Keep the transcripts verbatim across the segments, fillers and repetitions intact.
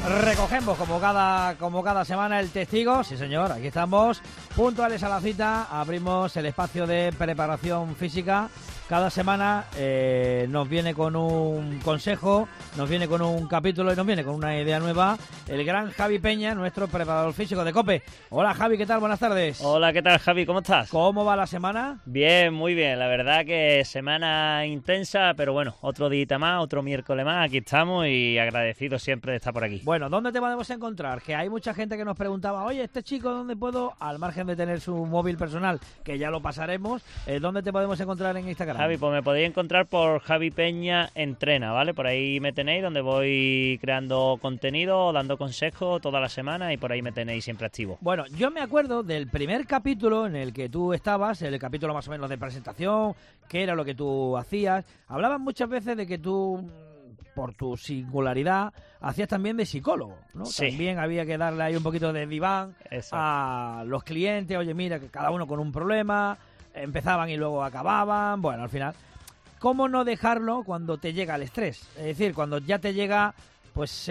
Recogemos como cada, como cada semana el testigo. Sí, señor, aquí estamos, puntuales a la cita. Abrimos el espacio de preparación física. Cada semana eh, nos viene con un consejo, nos viene con un capítulo y nos viene con una idea nueva el gran Javi Peña, nuestro preparador físico de COPE. Hola Javi, ¿qué tal? Buenas tardes. Hola, ¿qué tal Javi? ¿Cómo estás? ¿Cómo va la semana? Bien, muy bien. La verdad que semana intensa, pero bueno, otro día más, otro miércoles más, aquí estamos y agradecido siempre de estar por aquí. Bueno, ¿dónde te podemos encontrar? Que hay mucha gente que nos preguntaba, oye, este chico, ¿dónde puedo? Al margen de tener su móvil personal, que ya lo pasaremos, eh, ¿dónde te podemos encontrar en Instagram? Javi, pues me podéis encontrar por Javi Peña Entrena, ¿vale? Por ahí me tenéis, donde voy creando contenido, dando consejos toda la semana y por ahí me tenéis siempre activo. Bueno, yo me acuerdo del primer capítulo en el que tú estabas, el capítulo más o menos de presentación, qué era lo que tú hacías. Hablaban muchas veces de que tú, por tu singularidad, hacías también de psicólogo, ¿no? Sí. También había que darle ahí un poquito de diván Exacto. a los clientes. Oye, mira, que cada uno con un problema, empezaban y luego acababan. Bueno, al final, ¿cómo no dejarlo cuando te llega el estrés? Es decir, cuando ya te llega pues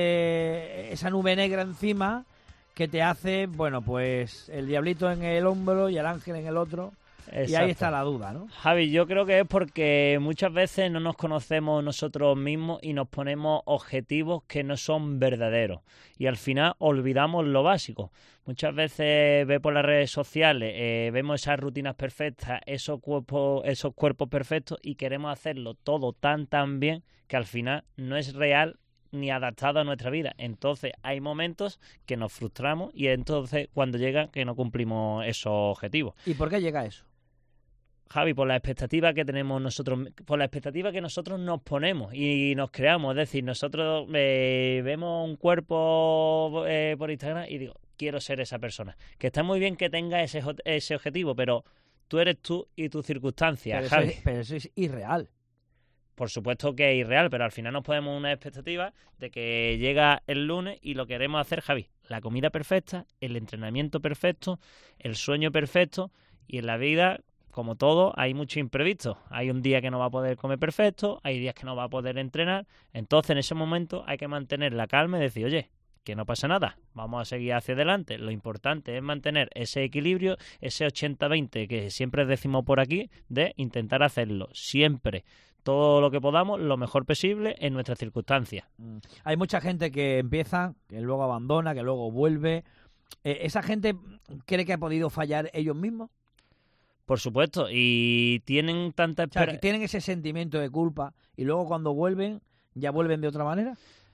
ese esa nube negra encima que te hace, bueno, pues el diablito en el hombro y el ángel en el otro. Exacto. Y ahí está la duda, ¿no? Javi, yo creo que es porque muchas veces no nos conocemos nosotros mismos y nos ponemos objetivos que no son verdaderos. Y al final olvidamos lo básico. Muchas veces ve por las redes sociales, eh, vemos esas rutinas perfectas, esos cuerpos, esos cuerpos perfectos y queremos hacerlo todo tan, tan bien que al final no es real ni adaptado a nuestra vida. Entonces hay momentos que nos frustramos y entonces cuando llega que no cumplimos esos objetivos. ¿Y por qué llega eso? Javi, por la expectativa que tenemos nosotros, por la expectativa que nosotros nos ponemos y nos creamos. Es decir, nosotros eh, vemos un cuerpo eh, por Instagram y digo, quiero ser esa persona. Que está muy bien que tenga ese, ese objetivo, pero tú eres tú y tus circunstancias, Pero Javi. eso es, pero eso es irreal. Por supuesto que es irreal, pero al final nos ponemos una expectativa de que llega el lunes y lo queremos hacer, Javi. La comida perfecta, el entrenamiento perfecto, el sueño perfecto y en la vida, como todo, hay mucho imprevisto. Hay un día que no va a poder comer perfecto, hay días que no va a poder entrenar. Entonces, en ese momento hay que mantener la calma y decir, oye, que no pasa nada, vamos a seguir hacia adelante. Lo importante es mantener ese equilibrio, ese ochenta veinte que siempre decimos por aquí, de intentar hacerlo siempre, todo lo que podamos, lo mejor posible en nuestras circunstancias. Mm. Hay mucha gente que empieza, que luego abandona, que luego vuelve. Eh, ¿Esa gente cree que ha podido fallar ellos mismos? Por supuesto, y tienen tanta O sea, espera... que tienen ese sentimiento de culpa y luego cuando vuelven, ¿ya vuelven de otra manera?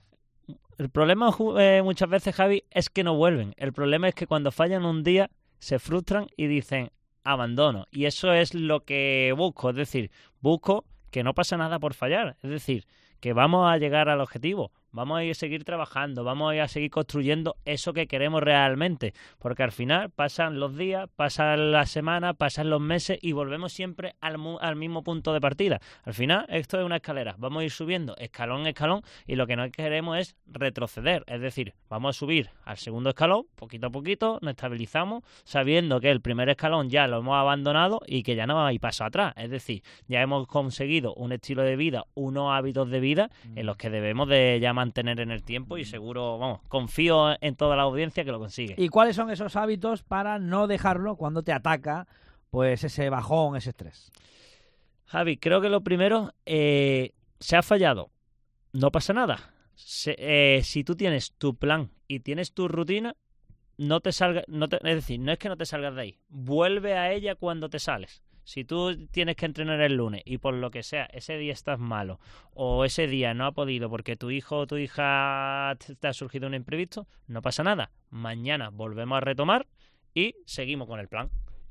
El problema eh, muchas veces, Javi, es que no vuelven. El problema es que cuando fallan un día se frustran y dicen abandono. Y eso es lo que busco. Es decir, busco que no pasa nada por fallar. Es decir, que vamos a llegar al objetivo. Vamos a ir a seguir trabajando, vamos a ir a seguir construyendo eso que queremos realmente, porque al final pasan los días, pasan las semanas, pasan los meses y volvemos siempre al, al mismo punto de partida. Al final esto es una escalera, vamos a ir subiendo escalón a escalón y lo que no queremos es retroceder, es decir, vamos a subir al segundo escalón, poquito a poquito, nos estabilizamos, sabiendo que el primer escalón ya lo hemos abandonado y que ya no hay paso atrás, es decir, ya hemos conseguido un estilo de vida, unos hábitos de vida en los que debemos de ya mantener en el tiempo y seguro, vamos, confío en toda la audiencia que lo consigue. ¿Y cuáles son esos hábitos para no dejarlo cuando te ataca pues ese bajón, ese estrés? Javi, creo que lo primero, eh, se ha fallado, no pasa nada. Se, eh, si tú tienes tu plan y tienes tu rutina, no te salga, no te, es decir, no es que no te salgas de ahí, vuelve a ella cuando te sales. Si tú tienes que entrenar el lunes y por lo que sea ese día estás malo o ese día no ha podido porque tu hijo o tu hija te ha surgido un imprevisto, no pasa nada. Mañana volvemos a retomar y seguimos con el plan.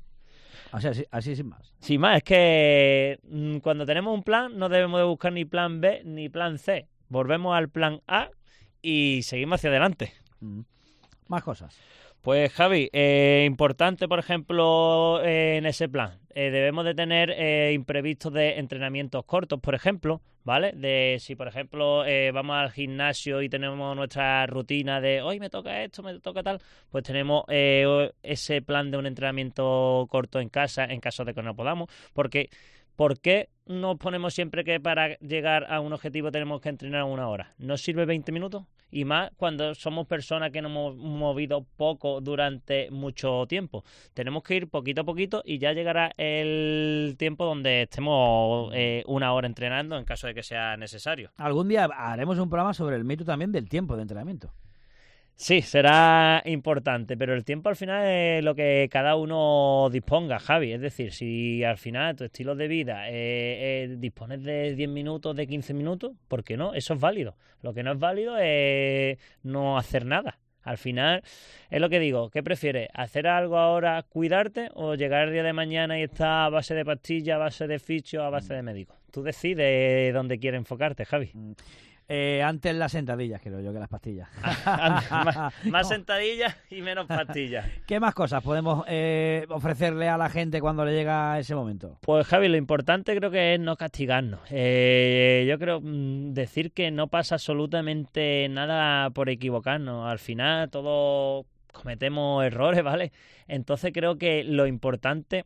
O sea, así, así sin más. Sin más, es que mmm, cuando tenemos un plan no debemos de buscar ni plan B ni plan C. Volvemos al plan A y seguimos hacia adelante. Mm. Más cosas. Pues Javi, eh, importante por ejemplo eh, en ese plan, eh, debemos de tener eh, imprevistos de entrenamientos cortos, por ejemplo, ¿vale? De si por ejemplo eh, vamos al gimnasio y tenemos nuestra rutina de hoy me toca esto, me toca tal, pues tenemos eh, ese plan de un entrenamiento corto en casa en caso de que no podamos, porque ¿por qué nos ponemos siempre que para llegar a un objetivo tenemos que entrenar una hora? ¿No sirve veinte minutos? Y más cuando somos personas que nos hemos movido poco durante mucho tiempo. Tenemos que ir poquito a poquito y ya llegará el tiempo donde estemos eh, una hora entrenando en caso de que sea necesario. Algún día haremos un programa sobre el mito también del tiempo de entrenamiento. Sí, será importante, pero el tiempo al final es lo que cada uno disponga, Javi. Es decir, si al final tu estilo de vida eh, eh, dispones de diez minutos, de quince minutos, ¿por qué no? Eso es válido. Lo que no es válido es no hacer nada. Al final, es lo que digo, ¿qué prefieres? ¿Hacer algo ahora, cuidarte, o llegar el día de mañana y estar a base de pastillas, a base de fichos, a base de médicos? Tú decides dónde quieres enfocarte, Javi. Eh, antes las sentadillas, creo yo, que las pastillas. más más sentadillas y menos pastillas. ¿Qué más cosas podemos eh, ofrecerle a la gente cuando le llega ese momento? Pues, Javi, lo importante creo que es no castigarnos. Eh, yo creo mmm, decir que no pasa absolutamente nada por equivocarnos. Al final todos cometemos errores, ¿vale? Entonces creo que lo importante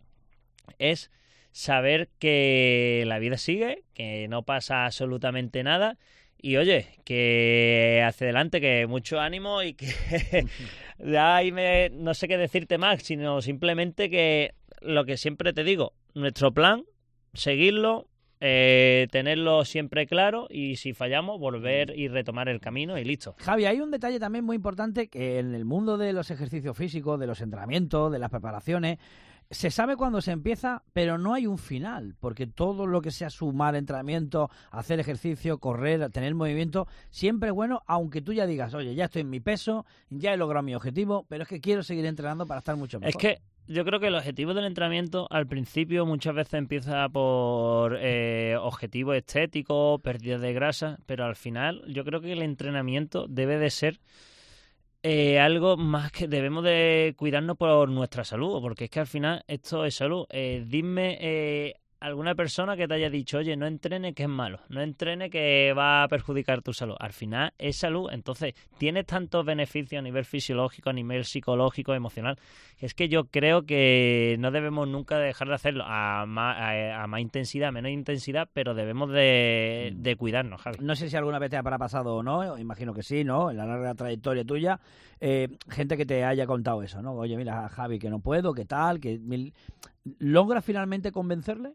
es saber que la vida sigue, que no pasa absolutamente nada. Y oye, que hacia adelante, que mucho ánimo y que ya ahí me, no sé qué decirte más, sino simplemente que lo que siempre te digo, nuestro plan, seguirlo, eh, tenerlo siempre claro y si fallamos, volver y retomar el camino y listo. Javi, hay un detalle también muy importante que en el mundo de los ejercicios físicos, de los entrenamientos, de las preparaciones, se sabe cuándo se empieza, pero no hay un final, porque todo lo que sea sumar entrenamiento, hacer ejercicio, correr, tener movimiento, siempre es bueno, aunque tú ya digas, oye, ya estoy en mi peso, ya he logrado mi objetivo, pero es que quiero seguir entrenando para estar mucho mejor. Es que yo creo que el objetivo del entrenamiento al principio muchas veces empieza por eh, objetivos estéticos, pérdida de grasa, pero al final yo creo que el entrenamiento debe de ser Eh, algo más que debemos de cuidarnos por nuestra salud, porque es que al final esto es salud. Eh, dime eh, alguna persona que te haya dicho, oye, no entrene que es malo, no entrene que va a perjudicar tu salud. Al final es salud, entonces tiene tantos beneficios a nivel fisiológico, a nivel psicológico, emocional. Es que yo creo que no debemos nunca dejar de hacerlo a más, a, a más intensidad, a menos intensidad, pero debemos de, de cuidarnos, Javi. No sé si alguna vez te habrá pasado o no, imagino que sí, ¿no? En la larga trayectoria tuya, eh, gente que te haya contado eso, ¿no? Oye, mira, Javi, que no puedo, que tal, que... ¿Logras finalmente convencerle?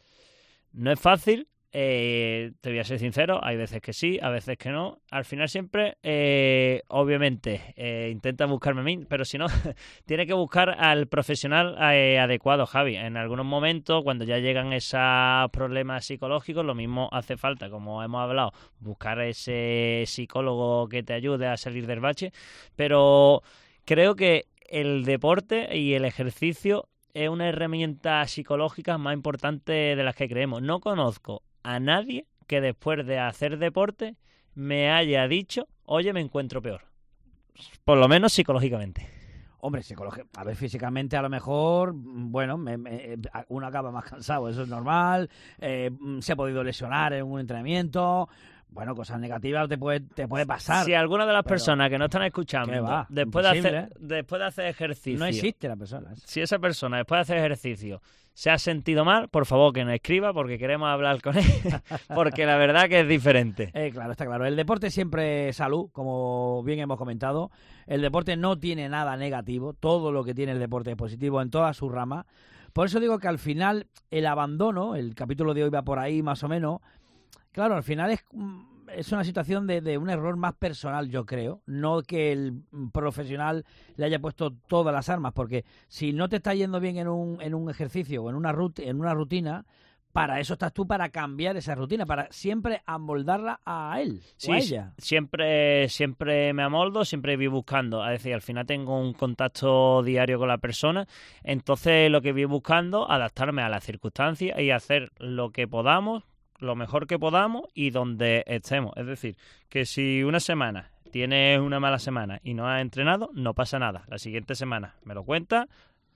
No es fácil, eh, te voy a ser sincero, hay veces que sí, a veces que no. Al final siempre, eh, obviamente, eh, intenta buscarme a mí, pero si no, tiene que buscar al profesional eh, adecuado, Javi. En algunos momentos, cuando ya llegan esos problemas psicológicos, lo mismo hace falta, como hemos hablado, buscar ese psicólogo que te ayude a salir del bache. Pero creo que el deporte y el ejercicio es una herramienta psicológica más importante de las que creemos. No conozco a nadie que después de hacer deporte me haya dicho, oye, me encuentro peor. Por lo menos psicológicamente. Hombre, psicológicamente, a ver, físicamente a lo mejor, bueno, me, me, uno acaba más cansado, eso es normal, eh, se ha podido lesionar en un entrenamiento... Bueno, cosas negativas te puede, te puede pasar. Si alguna de las personas que no están escuchando, va? después de, hacer, después de hacer ejercicio... No existe la persona. Si esa persona, después de hacer ejercicio, se ha sentido mal, por favor que nos escriba porque queremos hablar con él, porque la verdad que es diferente. Eh, claro, está claro. El deporte siempre es salud, como bien hemos comentado. El deporte no tiene nada negativo. Todo lo que tiene el deporte es positivo en todas sus ramas. Por eso digo que al final el abandono, el capítulo de hoy va por ahí más o menos... Claro, al final es, es una situación de, de un error más personal, yo creo, no que el profesional le haya puesto todas las armas, porque si no te está yendo bien en un, en un ejercicio o en una, rut, en una rutina, para eso estás tú, para cambiar esa rutina, para siempre amoldarla a él sí, o a ella. Siempre, siempre me amoldo, siempre voy buscando, es decir, al final tengo un contacto diario con la persona, entonces lo que voy buscando, adaptarme a las circunstancias y hacer lo que podamos, lo mejor que podamos y donde estemos. Es decir, que si una semana tienes una mala semana y no has entrenado, no pasa nada. La siguiente semana me lo cuentas,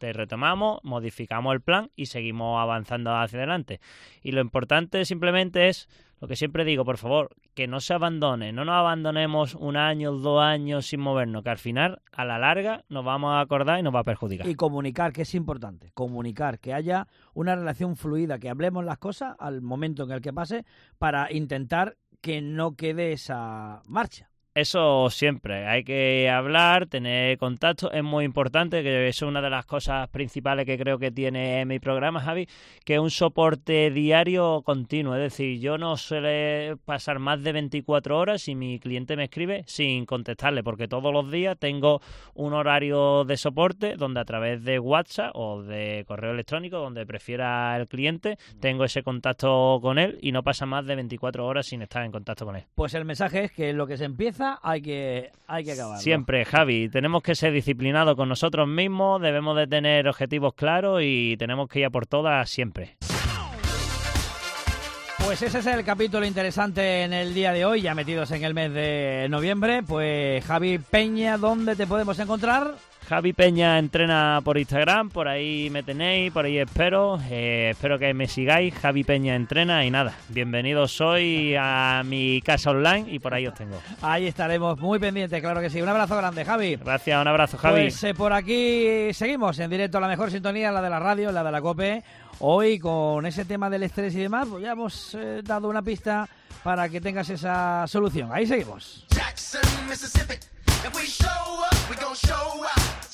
te retomamos, modificamos el plan y seguimos avanzando hacia adelante. Y lo importante simplemente es, lo que siempre digo, por favor, que no se abandone, no nos abandonemos un año, dos años sin movernos, que al final, a la larga, nos vamos a acordar y nos va a perjudicar. Y comunicar, que es importante, comunicar, que haya una relación fluida, que hablemos las cosas al momento en el que pase para intentar que no quede esa marcha. Eso siempre, hay que hablar, tener contacto, es muy importante, que eso es una de las cosas principales que creo que tiene mi programa, Javi, que es un soporte diario continuo, es decir, yo no suele pasar más de veinticuatro horas si mi cliente me escribe sin contestarle, porque todos los días tengo un horario de soporte donde a través de WhatsApp o de correo electrónico, donde prefiera el cliente, tengo ese contacto con él y no pasa más de veinticuatro horas sin estar en contacto con él. Pues el mensaje es que lo que se empieza hay que hay que acabarlo. Siempre, Javi, tenemos que ser disciplinados con nosotros mismos, debemos de tener objetivos claros y tenemos que ir a por todas siempre. Pues ese es el capítulo interesante en el día de hoy, ya metidos en el mes de noviembre. Pues Javi Peña, ¿dónde te podemos encontrar? Javi Peña entrena por Instagram, por ahí me tenéis, por ahí espero, eh, espero que me sigáis, Javi Peña entrena y nada, bienvenidos hoy a mi casa online y por ahí os tengo. Ahí estaremos muy pendientes, claro que sí. Un abrazo grande, Javi. Gracias, un abrazo, Javi. Pues eh, por aquí seguimos en directo, la mejor sintonía, la de la radio, la de la COPE. Hoy con ese tema del estrés y demás, pues ya hemos eh, dado una pista para que tengas esa solución. Ahí seguimos. Jackson, Mississippi. If we show up, we gon' show out.